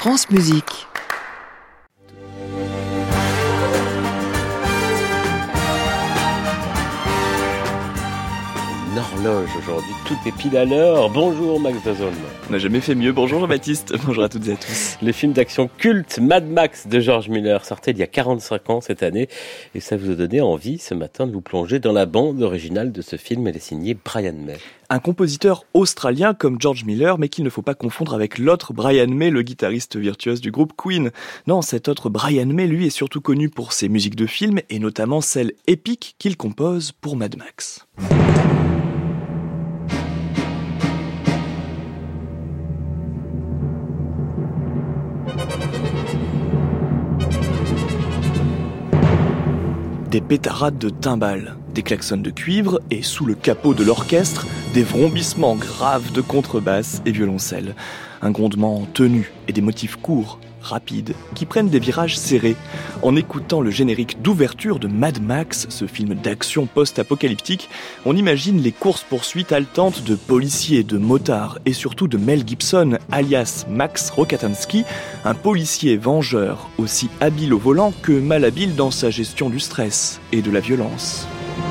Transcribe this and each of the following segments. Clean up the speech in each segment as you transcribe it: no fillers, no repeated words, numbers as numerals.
France Musique. Horloge aujourd'hui, tout est pile à l'heure. Bonjour Max Dazolm. On n'a jamais fait mieux. Bonjour Jean-Baptiste. Bonjour à toutes et à tous. Les films d'action culte Mad Max de George Miller sortaient il y a 45 ans cette année et ça vous a donné envie ce matin de vous plonger dans la bande originale de ce film. Elle est signée Brian May. Un compositeur australien comme George Miller, mais qu'il ne faut pas confondre avec l'autre Brian May, le guitariste virtuose du groupe Queen. Non, cet autre Brian May, lui, est surtout connu pour ses musiques de films et notamment celles épiques qu'il compose pour Mad Max. Des pétarades de timbales, des klaxons de cuivre et sous le capot de l'orchestre, des vrombissements graves de contrebasse et violoncelle. Un grondement tenu et des motifs courts, rapides, qui prennent des virages serrés. En écoutant le générique d'ouverture de Mad Max, ce film d'action post-apocalyptique, on imagine les courses-poursuites haletantes de policiers, de motards et surtout de Mel Gibson, alias Max Rokatansky, un policier vengeur aussi habile au volant que malhabile dans sa gestion du stress et de la violence.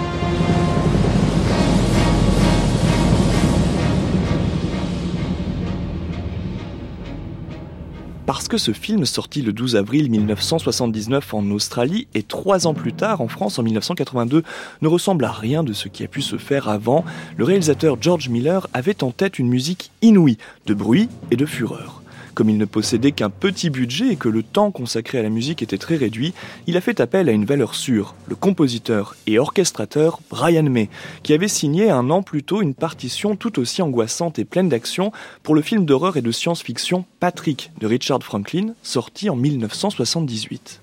Parce que ce film, sorti le 12 avril 1979 en Australie et 3 ans plus tard en France en 1982, ne ressemble à rien de ce qui a pu se faire avant, le réalisateur George Miller avait en tête une musique inouïe, de bruit et de fureur. Comme il ne possédait qu'un petit budget et que le temps consacré à la musique était très réduit, il a fait appel à une valeur sûre, le compositeur et orchestrateur Brian May, qui avait signé un an plus tôt une partition tout aussi angoissante et pleine d'action pour le film d'horreur et de science-fiction Patrick de Richard Franklin, sorti en 1978.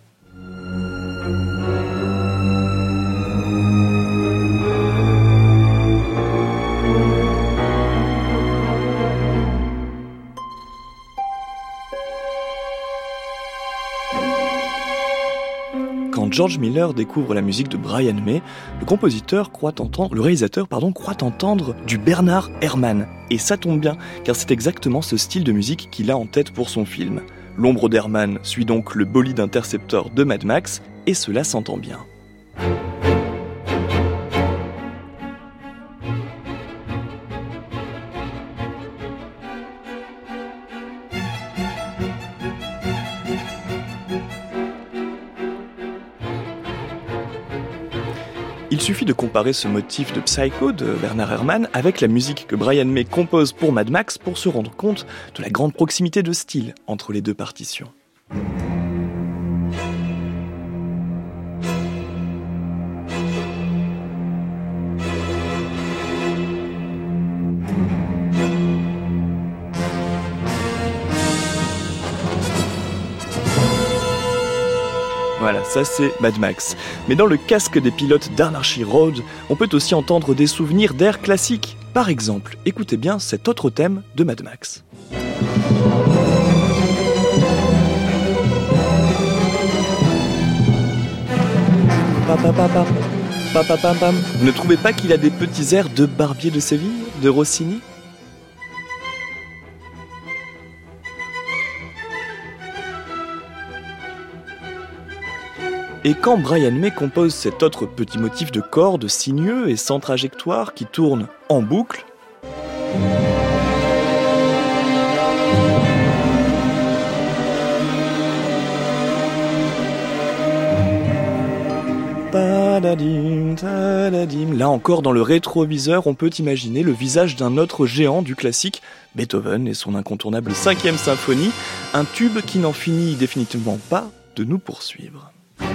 Quand George Miller découvre la musique de Brian May, le réalisateur croit entendre du Bernard Herrmann. Et ça tombe bien, car c'est exactement ce style de musique qu'il a en tête pour son film. L'ombre d'Herrmann suit donc le bolide intercepteur de Mad Max, et cela s'entend bien. Il suffit de comparer ce motif de Psycho de Bernard Herrmann avec la musique que Brian May compose pour Mad Max pour se rendre compte de la grande proximité de style entre les deux partitions. Voilà, ça c'est Mad Max. Mais dans le casque des pilotes d'Anarchy Road, on peut aussi entendre des souvenirs d'air classiques. Par exemple, écoutez bien cet autre thème de Mad Max. Vous ne trouvez pas qu'il a des petits airs de Barbier de Séville, de Rossini ? Et quand Brian May compose cet autre petit motif de cordes sinueux et sans trajectoire qui tourne en boucle, là encore dans le rétroviseur, on peut imaginer le visage d'un autre géant du classique, Beethoven et son incontournable 5e symphonie, un tube qui n'en finit définitivement pas de nous poursuivre.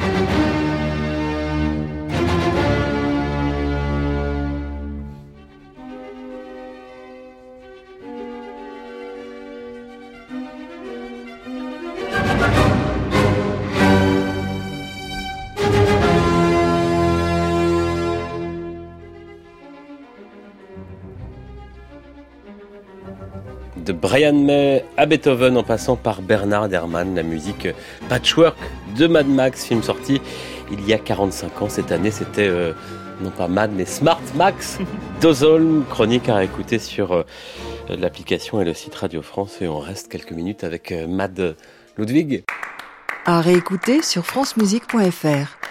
De Brian May à Beethoven en passant par Bernard Herrmann, la musique Patchwork de Mad Max, film sorti il y a 45 ans cette année. C'était non pas Mad mais Smart Max Dazolm, chronique à écouter sur l'application et le site Radio France. Et on reste quelques minutes avec Mad Ludwig. À réécouter sur francemusique.fr.